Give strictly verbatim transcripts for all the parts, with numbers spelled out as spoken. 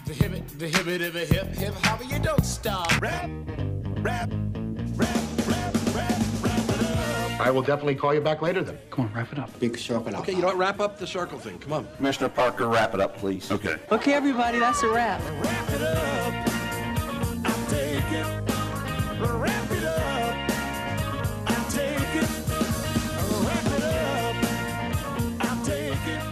The hip, the hip, the hip, hip, hopper, you don't stop. Rap, rap, rap, rap, rap, rap it up. I will definitely call you back later then. Come on, wrap it up. Big circle. Okay, you know what? Wrap up the circle thing. Come on. Commissioner Parker, wrap it up, please. Okay. Okay, everybody, that's a wrap. Wrap it up. I'll take it. Wrap it up. I'll take it. Wrap it up. I'll take it.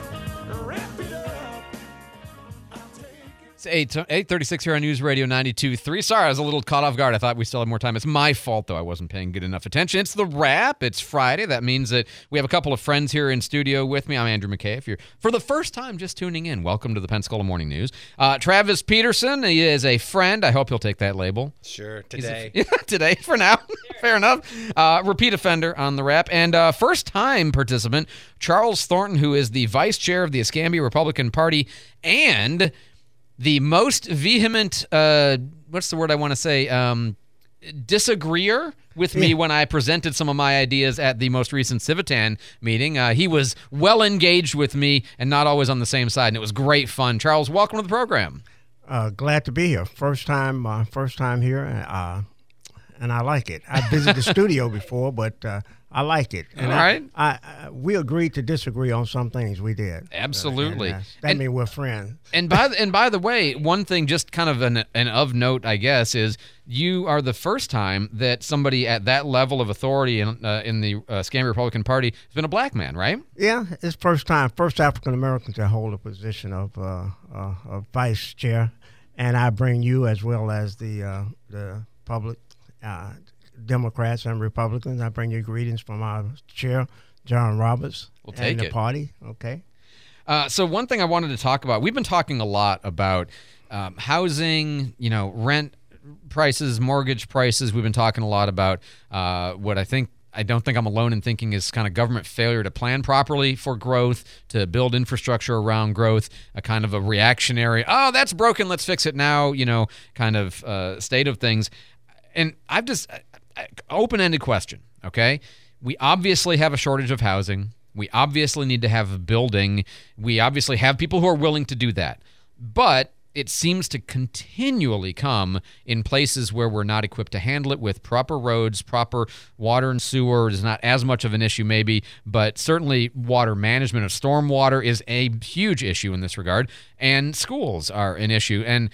Wrap it up. I'll take it. It's eight eight thirty six here on News Radio ninety-two point three. Sorry, I was a little caught off guard. I thought we still had more time. It's my fault, though. I wasn't paying good enough attention. It's the wrap. It's Friday. That means that we have a couple of friends here in studio with me. I'm Andrew McKay. If you're for the first time just tuning in, welcome to the Pensacola Morning News. Uh, Travis Peterson, he is a friend. I hope he'll take that label. Sure, He's today. A, yeah, today for now. Fair enough. Uh, repeat offender on the wrap. And uh, first-time participant, Charles Thornton, who is the vice chair of the Escambia Republican Party and the most vehement, uh, what's the word I want to say, um, disagreeer with me when I presented some of my ideas at the most recent Civitan meeting. Uh, he was well engaged with me and not always on the same side, and it was great fun. Charles, welcome to the program. Uh, glad to be here. First time, uh, first time here, uh, and I like it. I've visited the studio before, but uh, I like it. And All right. I, I, I, we agreed to disagree on some things. We did. Absolutely. And, uh, that And- means we're friends. And by the, and by the way, one thing just kind of an, an of note, I guess, is you are the first time that somebody at that level of authority in, uh, in the uh, Escambia Republican Party has been a black man, right? Yeah, it's first time, first African American to hold a position of, uh, uh, of vice chair, and I bring you as well as the uh, the public. Uh, Democrats and Republicans. I bring you greetings from our chair, John Roberts, We'll take and the it. party. Okay. Uh, so one thing I wanted to talk about, we've been talking a lot about um, housing, you know, rent prices, mortgage prices. We've been talking a lot about uh, what I think, I don't think I'm alone in thinking is kind of government failure to plan properly for growth, to build infrastructure around growth, a kind of a reactionary, oh, that's broken, let's fix it now, you know, kind of uh, state of things. And I've just, open-ended question, okay? We obviously have a shortage of housing. We obviously need to have building. We obviously have people who are willing to do that. But it seems to continually come in places where we're not equipped to handle it with proper roads, proper water and sewer is not as much of an issue maybe, but certainly water management of stormwater is a huge issue in this regard, and schools are an issue. And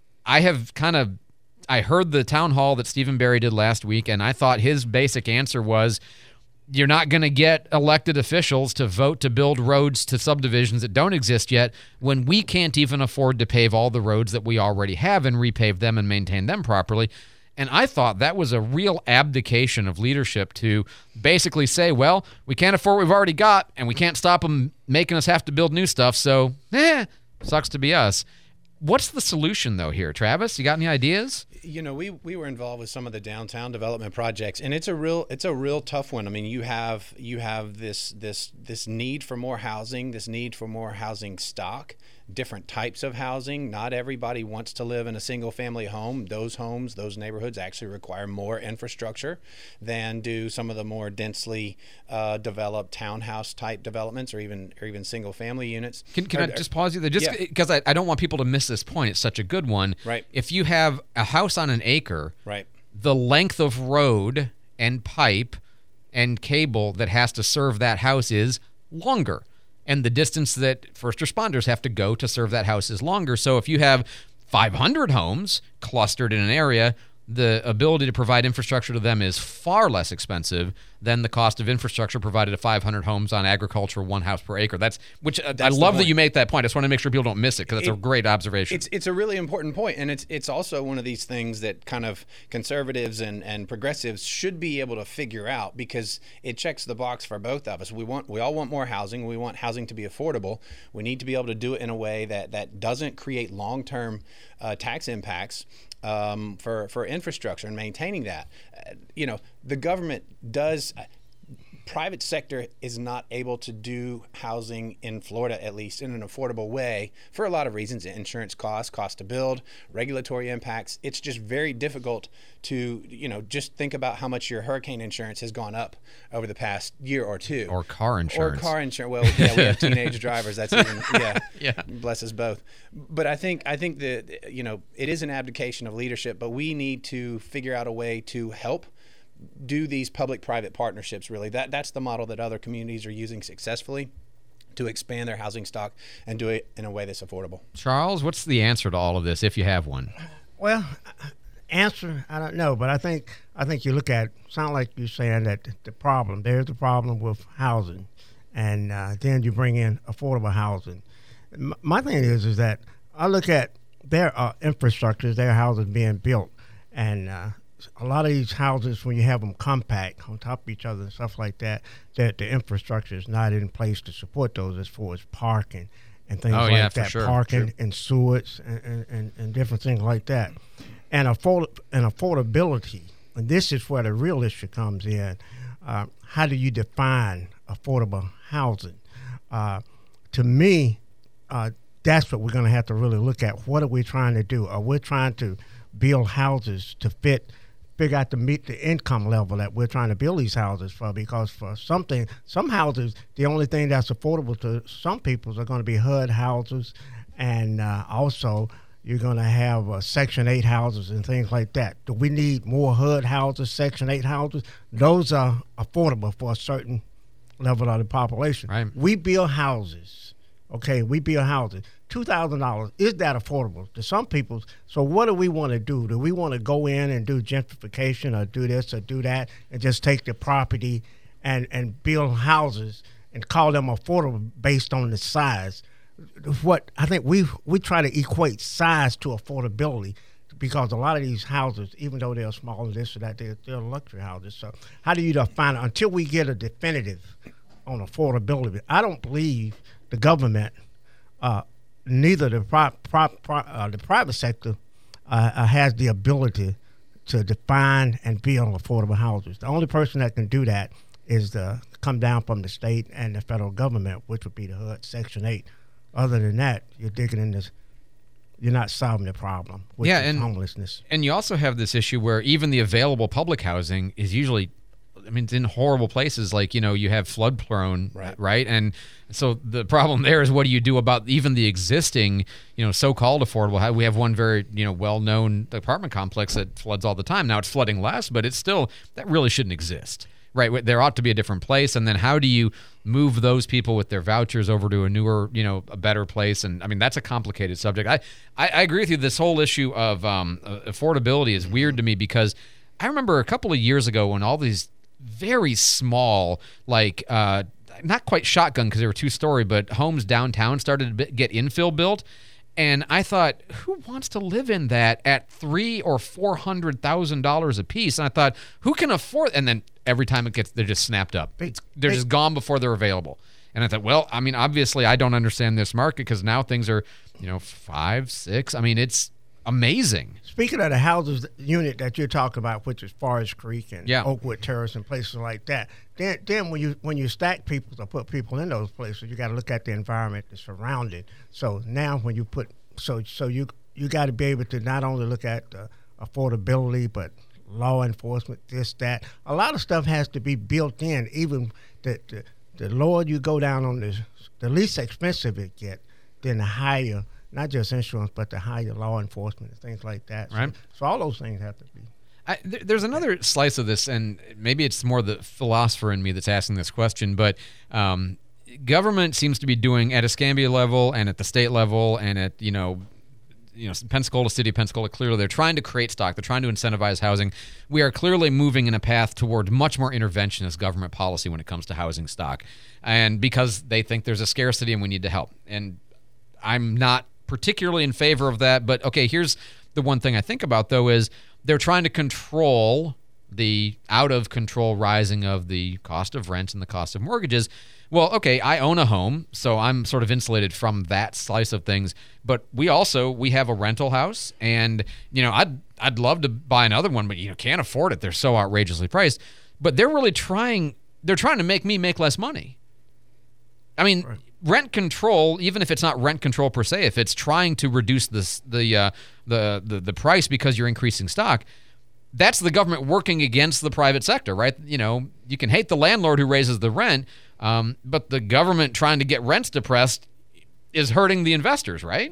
I have kind of I heard the town hall that Stephen Barry did last week, and I thought his basic answer was, you're not going to get elected officials to vote to build roads to subdivisions that don't exist yet when we can't even afford to pave all the roads that we already have and repave them and maintain them properly. And I thought that was a real abdication of leadership to basically say, well, we can't afford what we've already got, and we can't stop them making us have to build new stuff, so, eh, sucks to be us. What's the solution, though, here? Travis, you got any ideas? You know, we we were involved with some of the downtown development projects, and it's a real it's a real tough one. I mean, you have you have this this this need for more housing, this need for more housing stock, different types of housing. Not everybody wants to live in a single family home. Those homes, those neighborhoods actually require more infrastructure than do some of the more densely uh, developed townhouse type developments or even or even single family units. Can, can Or- I just pause you there? Just Yeah. because I, I don't want people to miss this point. It's such a good one. Right. If you have a house on an acre, Right. the length of road and pipe and cable that has to serve that house is longer. And the distance that first responders have to go to serve that house is longer. So if you have five hundred homes clustered in an area, the ability to provide infrastructure to them is far less expensive than the cost of infrastructure provided to five hundred homes on agriculture, one house per acre. That's which uh, I That's the love that point. you make that point. I just want to make sure people don't miss it because that's a It- great observation. It's it's a really important point, and it's it's also one of these things that kind of conservatives and, and progressives should be able to figure out because it checks the box for both of us. We want we all want more housing. We want housing to be affordable. We need to be able to do it in a way that that doesn't create long-term uh, tax impacts um, for for infrastructure and maintaining that. Uh, you know, the government does. private sector is not able to do housing in Florida, at least in an affordable way, for a lot of reasons: insurance costs, cost to build, regulatory impacts. It's just very difficult to, you know, just think about how much your hurricane insurance has gone up over the past year or two. Or car insurance. Or car insurance. Well, yeah, we have teenage drivers. That's even, yeah, Yeah. bless us both. But I think I think that, you know, it is an abdication of leadership, but we need to figure out a way to help do these public-private partnerships. Really, that that's the model that other communities are using successfully to expand their housing stock and do it in a way that's affordable. Charles, what's the answer to all of this, if you have one? Well, answer, I don't know, but I think I think you look at, sound like you're saying that the problem, there's the problem with housing, and uh, then you bring in affordable housing. M- my thing is, is that I look at there are infrastructures, there are houses being built, and uh, a lot of these houses, when you have them compact on top of each other and stuff like that, that the infrastructure is not in place to support those as far as parking and things Oh, like yeah, for that, sure. parking True. and sewage and, and, and, and different things like that. And afford and affordability, and this is where the real issue comes in. Uh, how do you define affordable housing? Uh, to me, uh, that's what we're going to have to really look at. What are we trying to do? Are we trying to build houses to fit, figure out to meet the income level that we're trying to build these houses for? Because for something, some houses, the only thing that's affordable to some people are going to be H U D houses, and uh, also you're going to have uh, Section eight houses and things like that. Do we need more H U D houses, Section eight houses? Those are affordable for a certain level of the population. Right. We build houses. Okay, we build houses. two thousand dollars, is that affordable to some people? So what do we want to do? Do we want to go in and do gentrification or do this or do that and just take the property and, and build houses and call them affordable based on the size? What I think we we try to equate size to affordability, because a lot of these houses, even though they're smaller, this or that, they're, they're luxury houses. So how do you define it until we get a definitive on affordability? I don't believe the government, uh, neither the pri- pri- pri- uh, the private sector, uh, uh, has the ability to define and build affordable houses. The only person that can do that is the come down from the state and the federal government, which would be the H U D Section eight. Other than that, you're digging in this. You're not solving the problem, which Yeah, is and- homelessness. And you also have this issue where even the available public housing is usually, I mean, it's in horrible places. Like, you know, you have flood prone, Right. right? And so the problem there is, what do you do about even the existing, you know, so-called affordable housing? We have one very, you know, well-known apartment complex that floods all the time. Now it's flooding less, but it's still, that really shouldn't exist, right? There ought to be a different place. And then how do you move those people with their vouchers over to a newer, you know, a better place? And I mean, that's a complicated subject. I, I, I agree with you. This whole issue of um, affordability is weird to me, because I remember a couple of years ago when all these very small, like uh, not quite shotgun because they were two story, but homes downtown started to get infill built. And I thought, who wants to live in that at three or four hundred thousand dollars a piece? And I thought, who can afford? And then every time it gets, they're just snapped up. It's, they're they- just gone before they're available. And I thought, well, I mean, obviously, I don't understand this market, because now things are, you know, five, six. I mean, it's amazing. Speaking of the houses unit that you're talking about, which is Forest Creek and Yeah. Oakwood Terrace and places like that, then then when you when you stack people or put people in those places, you got to look at the environment that's surrounding. So now when you put so so you you got to be able to not only look at uh, affordability, but law enforcement, this that. A lot of stuff has to be built in. Even the the, the lower you go down on this, the least expensive it get, then the higher. Not just insurance, but the higher law enforcement and things like that. Right. So, so all those things have to be. I, there, there's another slice of this, and maybe it's more the philosopher in me that's asking this question, but um, government seems to be doing at Escambia level and at the state level and at, you know, you know, Pensacola City, Pensacola, clearly they're trying to create stock. They're trying to incentivize housing. We are clearly moving in a path toward much more interventionist government policy when it comes to housing stock, and because they think there's a scarcity and we need to help. And I'm not particularly in favor of that, but okay, here's the one thing I think about, though, is they're trying to control the out-of-control rising of the cost of rent and the cost of mortgages. Well, okay, I own a home, so I'm sort of insulated from that slice of things, but we also, we have a rental house, and, you know, I'd, I'd love to buy another one, but you know, can't afford it. They're so outrageously priced. But they're really trying they're trying to make me make less money. I mean, right. Rent control, even if it's not rent control per se, if it's trying to reduce this, the, uh, the the the price because you're increasing stock, that's the government working against the private sector, right? You know, you can hate the landlord who raises the rent, um, but the government trying to get rents depressed is hurting the investors, right?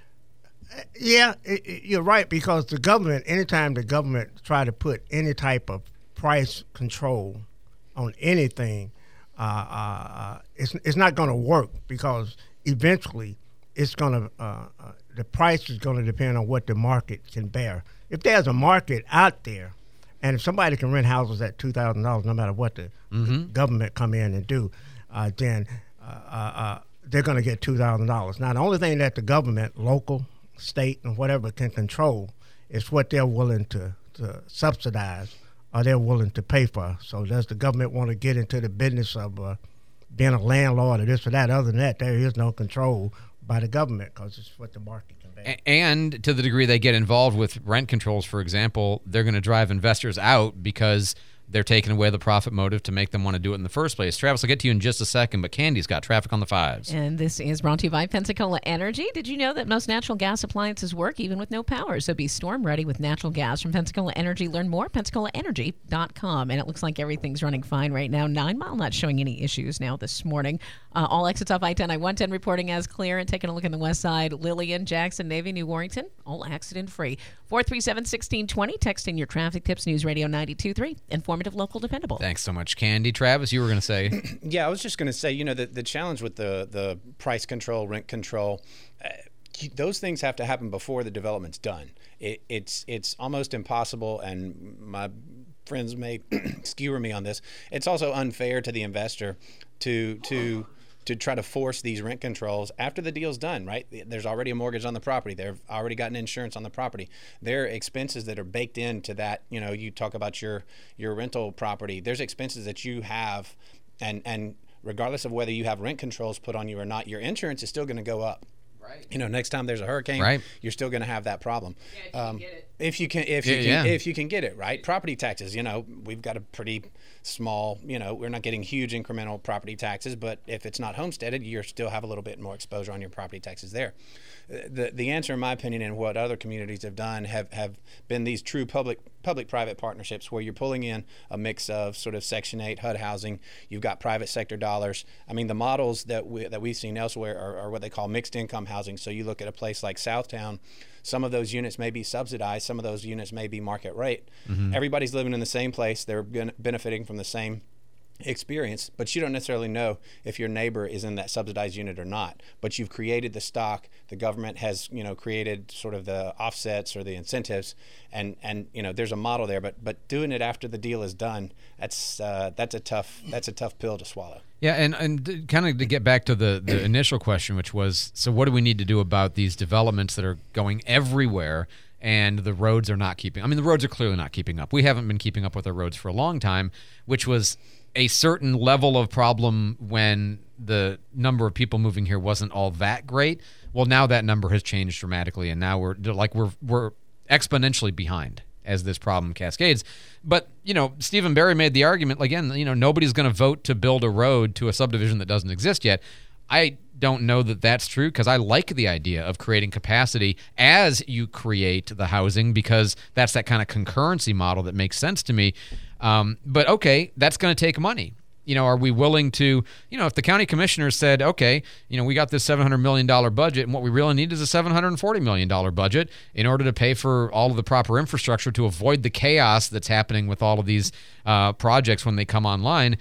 Yeah, it, it, you're right, because the government, anytime the government try to put any type of price control on anything, uh, uh, it's it's not going to work, because eventually it's going to uh, uh, the price is going to depend on what the market can bear. If there's a market out there, and if somebody can rent houses at two thousand dollars, no matter what the, mm-hmm. the government come in and do, uh, then uh, uh, they're going to get two thousand dollars. Now, the only thing that the government, local, state, and whatever can control is what they're willing to, to subsidize or they're willing to pay for. So does the government want to get into the business of uh, being a landlord or this or that? Other than that, there is no control by the government, because it's what the market can bear. And to the degree they get involved with rent controls, for example, they're going to drive investors out because they're taking away the profit motive to make them want to do it in the first place. Travis, I'll get to you in just a second, but Candy's got traffic on the fives. And this is brought to you by Pensacola Energy. Did you know that most natural gas appliances work even with no power? So be storm ready with natural gas from Pensacola Energy. Learn more at pensacola energy dot com. And it looks like everything's running fine right now. Nine Mile not showing any issues now this morning. Uh, all exits off I ten, I one ten reporting as clear. And taking a look on the west side, Lillian, Jackson, Navy, New Warrington, all accident free. four three seven, one six two zero. Texting your traffic tips. News Radio ninety-two point three. Informative, local, dependable. Thanks so much, Candy. Travis, you were going to say. Yeah, I was just going to say, you know, the, the challenge with the, the price control, rent control, uh, those things have to happen before the development's done. It, it's it's almost impossible, and my friends may skewer me on this. It's also unfair to the investor to to to try to force these rent controls after the deal's done, right? There's already a mortgage on the property. They've already gotten insurance on the property. There are expenses that are baked into that. You know, you talk about your your rental property. There's expenses that you have, and and regardless of whether you have rent controls put on you or not, your insurance is still going to go up. Right. You know, next time there's a hurricane, right, you're still going to have that problem. Yeah, if you um, can get it. If you can, if you yeah, can, yeah. if you can get it, right? Property taxes. You know, we've got a pretty small. You know, we're not getting huge incremental property taxes, but if it's not homesteaded, you still have a little bit more exposure on your property taxes there. The the answer, in my opinion, and what other communities have done have, have been these true public public private partnerships where you're pulling in a mix of sort of Section eight H U D housing. You've got private sector dollars. I mean, the models that we that we've seen elsewhere are, are what they call mixed income housing. So you look at a place like Southtown. Some of those units may be subsidized. Some of those units may be market rate. Mm-hmm. Everybody's living in the same place. They're benefiting from the same experience, but you don't necessarily know if your neighbor is in that subsidized unit or not. But you've created the stock. The government has, you know, created sort of the offsets or the incentives, and and you know, there's a model there. But but doing it after the deal is done, that's uh, that's a tough that's a tough pill to swallow. Yeah, and and kind of to get back to the the initial question, which was, so what do we need to do about these developments that are going everywhere? And the roads are not keeping. I mean, the roads are clearly not keeping up. We haven't been keeping up with our roads for a long time, which was a certain level of problem when the number of people moving here wasn't all that great. Well, now that number has changed dramatically, and now we're like we're we're exponentially behind as this problem cascades. But, you know, Stephen Barry made the argument, again, you know, nobody's going to vote to build a road to a subdivision that doesn't exist yet. I don't know that that's true, because I like the idea of creating capacity as you create the housing, because that's that kind of concurrency model that makes sense to me. Um, but, okay, that's going to take money. You know, are we willing to, you know, if the county commissioners said, okay, you know, we got this seven hundred million dollars budget, and what we really need is a seven hundred forty million dollars budget in order to pay for all of the proper infrastructure to avoid the chaos that's happening with all of these uh, projects when they come online.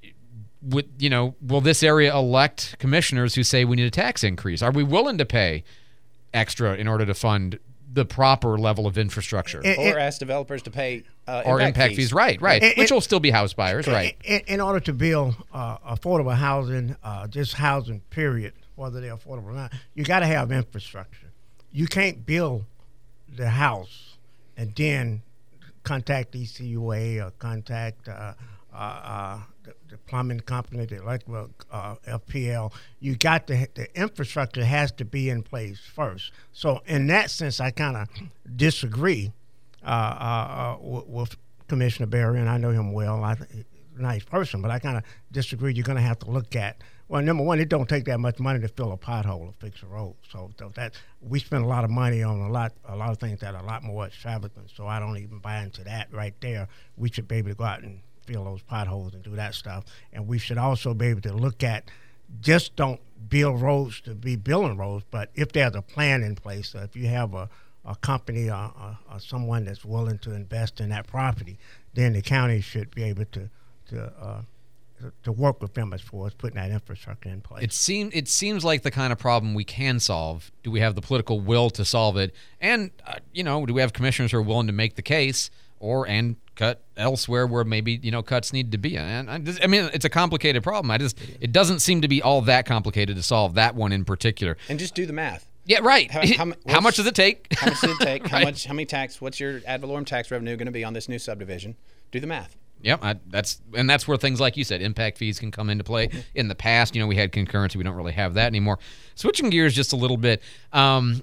Would, you know, will this area elect commissioners who say we need a tax increase? Are we willing to pay extra in order to fund the proper level of infrastructure? It, it, or ask developers to pay uh, or impact, impact fees. fees. Right, right, it, which it, will still be house buyers, right. In, in order to build uh, affordable housing, uh, just housing, period, whether they're affordable or not, you got to have infrastructure. You can't build the house and then contact E C U A or contact uh, uh, uh, the, the plumbing company, the electrical uh, F P L. You got to, the infrastructure has to be in place first. So in that sense, I kind of disagree uh, uh, uh, with, with Commissioner Barry, and I know him well. I th- nice person, but I kind of disagree. You're going to have to look at, well, number one, it don't take that much money to fill a pothole or fix a road. So, so that we spend a lot of money on a lot a lot of things that are a lot more extravagant. So I don't even buy into that right there. We should be able to go out and fill those potholes and do that stuff. And we should also be able to look at, just don't build roads to be building roads, but if there's a plan in place, so if you have a, a company or, or, or someone that's willing to invest in that property, then the county should be able to to uh, to work with them as far as putting that infrastructure in place. It seems it seems like the kind of problem we can solve. Do we have the political will to solve it? And uh, you know, do we have commissioners who are willing to make the case, or and cut elsewhere where maybe you know cuts need to be? And I, just, I mean, it's a complicated problem. I just it doesn't seem to be all that complicated to solve that one in particular. And just do the math. Yeah, right. How, how, how much does it take? How much does it take? How Right. much? How many tax? What's your ad valorem tax revenue going to be on this new subdivision? Do the math. Yep, I, that's and that's where things like you said, impact fees can come into play. In the past, you know, we had concurrency. We don't really have that anymore. Switching gears just a little bit, um,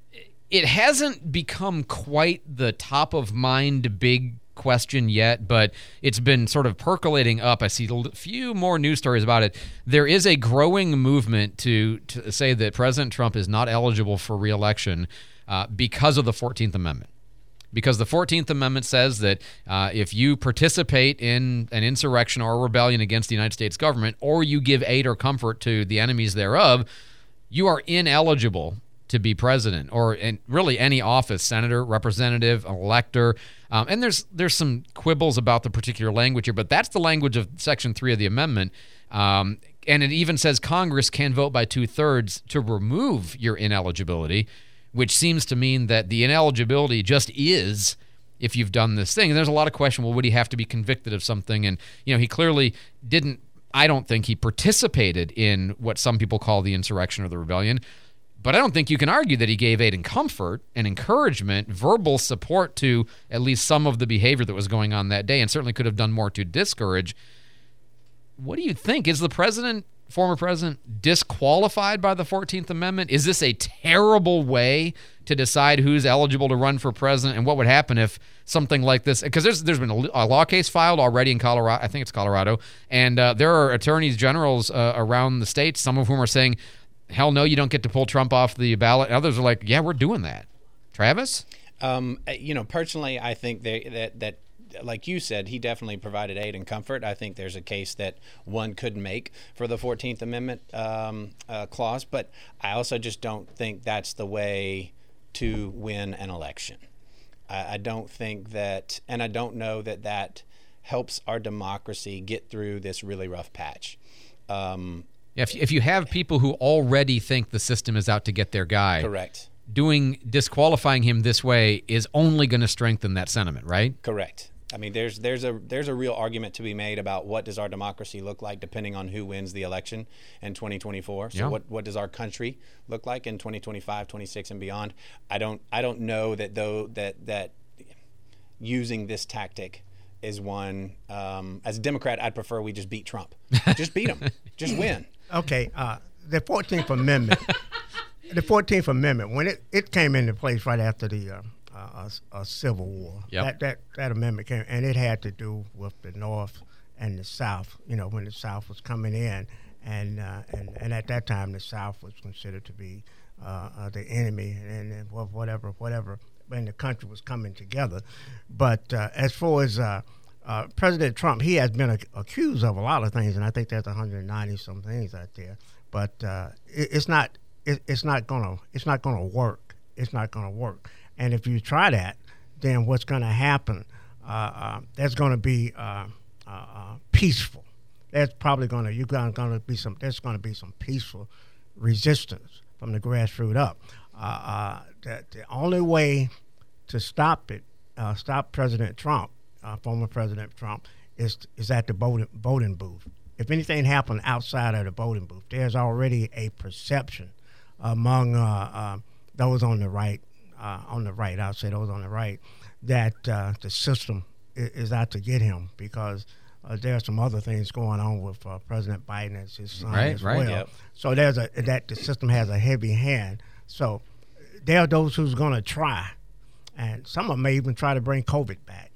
it hasn't become quite the top of mind big question yet, but it's been sort of percolating up. I see a few more news stories about it. There is a growing movement to to say that President Trump is not eligible for re-election uh, because of the fourteenth Amendment. Because the fourteenth Amendment says that uh, if you participate in an insurrection or a rebellion against the United States government, or you give aid or comfort to the enemies thereof, you are ineligible to be president, or in really any office, senator, representative, elector. Um, and there's there's some quibbles about the particular language here, but that's the language of Section three of the amendment. Um, and it even says Congress can vote by two-thirds to remove your ineligibility, which seems to mean that the ineligibility just is if you've done this thing. And there's a lot of question, well, would he have to be convicted of something? And, you know, he clearly didn't, I don't think he participated in what some people call the insurrection or the rebellion. But I don't think you can argue that he gave aid and comfort and encouragement, verbal support to at least some of the behavior that was going on that day, and certainly could have done more to discourage. What do you think? Is the president, former president, disqualified by the fourteenth Amendment? Is this a terrible way to decide who's eligible to run for president? And what would happen if something like this, because there's there's been a, a law case filed already in Colorado, I think it's Colorado, and uh, there are attorneys generals uh, around the states, some of whom are saying, hell no, you don't get to pull Trump off the ballot. Others are like, yeah, we're doing that. Travis? Um, you know, personally, I think they, that that like you said, he definitely provided aid and comfort. I think there's a case that one could make for the fourteenth Amendment um, uh, clause, but I also just don't think that's the way to win an election. I, I don't think that, and I don't know that that helps our democracy get through this really rough patch. Um, If if you have people who already think the system is out to get their guy, correct. Doing disqualifying him this way is only going to strengthen that sentiment, right? Correct. I mean, there's there's a there's a real argument to be made about what does our democracy look like depending on who wins the election in twenty twenty-four. So Yeah. what what does our country look like in twenty twenty-five, twenty-six, and beyond? I don't I don't know that though that that using this tactic is one. Um, as a Democrat, I'd prefer we just beat Trump. Just beat him. Just win. Okay, uh, the fourteenth Amendment, the fourteenth Amendment, when it, it came into place right after the uh, uh, uh, Civil War, Yep. that, that, that amendment came, and it had to do with the North and the South, you know, when the South was coming in, and uh, and, and at that time the South was considered to be uh, uh, the enemy, and, and whatever, whatever, when the country was coming together. But uh, as far as uh, Uh, President Trump, he has been ac- accused of a lot of things, and I think there's one hundred ninety some things out there. But uh, it, it's not, it, it's not gonna, it's not gonna work. It's not gonna work. And if you try that, then what's gonna happen? Uh, uh, there's gonna be uh, uh, uh, peaceful. There's probably gonna, you're gonna, gonna be some. There's gonna be some peaceful resistance from the grassroots up. Uh, uh, the, the only way to stop it, uh, stop President Trump. Uh, former President Trump, is is at the voting, voting booth. If anything happened outside of the voting booth, there's already a perception among uh, uh, those on the right, uh, on the right, I'll say those on the right, that uh, the system is, is out to get him because uh, there are some other things going on with uh, President Biden as his son Right, as right. well. Yep. So there's a that the system has a heavy hand. So there are those who's going to try, and some of them may even try to bring COVID back.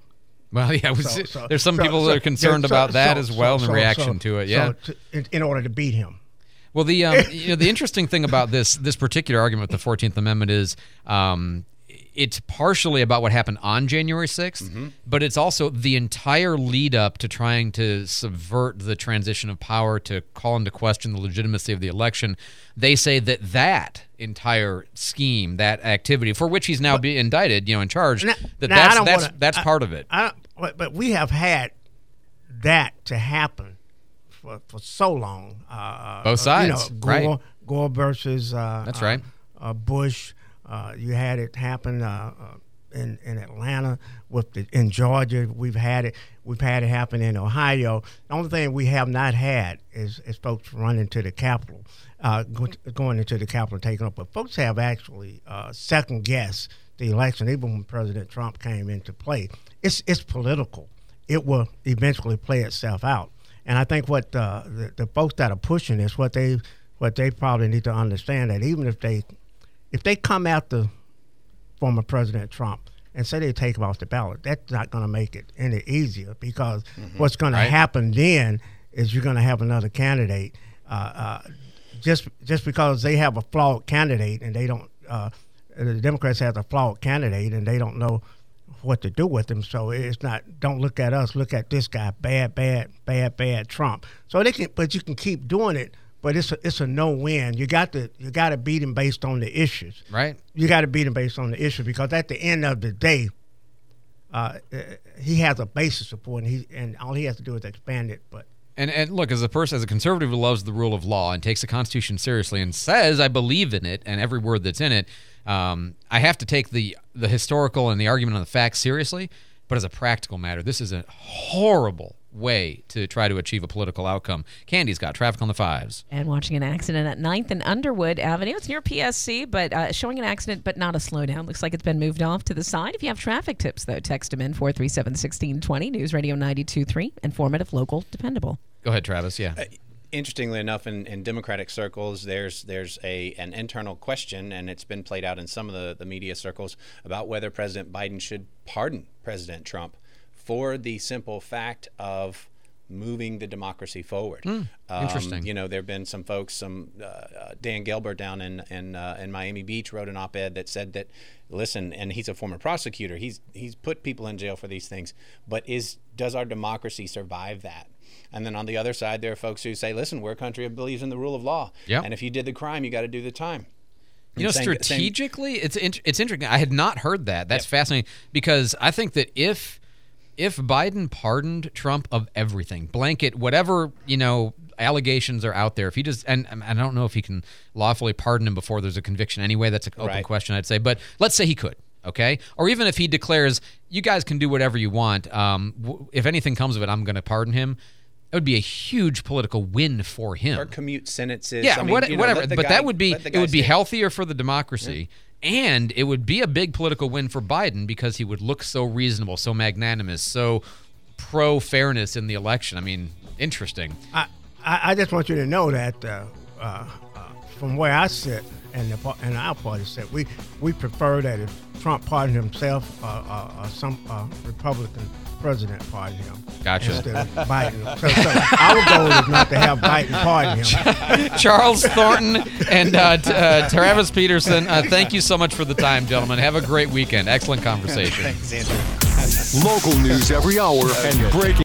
Well, yeah, we- So- so- there's some so- people so- that are concerned so- about that so- as well so- in the so- reaction so- to it. Yeah. So to, in, in order to beat him. Well, the um, you know the interesting thing about this this particular argument with the fourteenth Amendment is um, it's partially about what happened on January sixth, Mm-hmm. but it's also the entire lead up to trying to subvert the transition of power, to call into question the legitimacy of the election. They say that that entire scheme, that activity for which he's now being indicted, you know, in charge, Now- that now, I that's don't that's, wanna- that's I- part of it. I, but but we have had that to happen for, for so long. Uh, Both uh, You sides, know, Gore, right. Gore versus uh, That's uh, right. uh, Bush. Uh, you had it happen uh, uh, in in Atlanta with the in Georgia. We've had it. We've had it happen in Ohio. The only thing we have not had is is folks running to the Capitol, uh, go, going into the Capitol, taking up. But folks have actually uh, second guessed the election, even when President Trump came into play. It's it's political. It will eventually play itself out. And I think what uh, the, the folks that are pushing this, what they what they probably need to understand, that even if they if they come after former President Trump and say they take him off the ballot, that's not going to make it any easier, because what's going Right. to happen then is you're going to have another candidate. Uh, uh, just just because they have a flawed candidate and they don't, uh, the Democrats have a flawed candidate and they don't know what to do with him. So it's not, don't look at us, look at this guy, bad, bad, bad, bad Trump. So they can, but you can keep doing it, but it's a, it's a no win. You got to you got to beat him based on the issues. Right. You got to beat him based on the issue, because at the end of the day, uh, uh, he has a basis support, and he and all he has to do is expand it. But And and look, as a person, as a conservative who loves the rule of law and takes the Constitution seriously and says I believe in it and every word that's in it, um, I have to take the the historical and the argument on the facts seriously. But as a practical matter, this is a horrible way to try to achieve a political outcome. Candy's got traffic on the fives. And watching an accident at ninth and Underwood Avenue. It's near P S C, but uh, showing an accident, but not a slowdown. Looks like it's been moved off to the side. If you have traffic tips, though, text them in four three seven, one six two zero. News Radio ninety-two point three. Informative, local, dependable. Go ahead, Travis. Yeah. Interestingly enough, in, in Democratic circles, there's there's a an internal question, and it's been played out in some of the, the media circles, about whether President Biden should pardon President Trump for the simple fact of moving the democracy forward. Mm, interesting. Um, you know, there have been some folks, some uh, uh, Dan Gelber down in in, uh, in Miami Beach wrote an op-ed that said that, listen, and he's a former prosecutor. He's he's put people in jail for these things, but is does our democracy survive that? And then on the other side, there are folks who say, listen, we're a country that believes in the rule of law. Yep. And if you did the crime, you got to do the time. You know, Saying- saying- strategically, it's in, it's interesting. I had not heard that. That's fascinating, because I think that if if Biden pardoned Trump of everything, blanket, whatever, you know, allegations are out there, if he just, and, and I don't know if he can lawfully pardon him before there's a conviction anyway. That's an open Right. question, I'd say. But let's say he could. Okay, or even if he declares, you guys can do whatever you want. Um, w- if anything comes of it, I'm going to pardon him. It would be a huge political win for him. or commute sentences. Yeah, I mean, what, you know, whatever. let the But guy- that would be let the it guy would be stay. healthier for the democracy, and it would be a big political win for Biden, because he would look so reasonable, so magnanimous, so pro fairness in the election. I mean, interesting. I, I, I just want you to know that uh, uh, uh, from where I sit and the par- and our party sit, we we prefer that if Trump pardoned himself, uh, uh, uh, some uh, Republican president pardon him. Gotcha. Instead of Biden. So, so our goal is not to have Biden pardon him. Charles Thornton and uh, t- uh, Travis Peterson, uh, thank you so much for the time, gentlemen. Have a great weekend. Excellent conversation. Thanks, Andrew. Local news every hour and breaking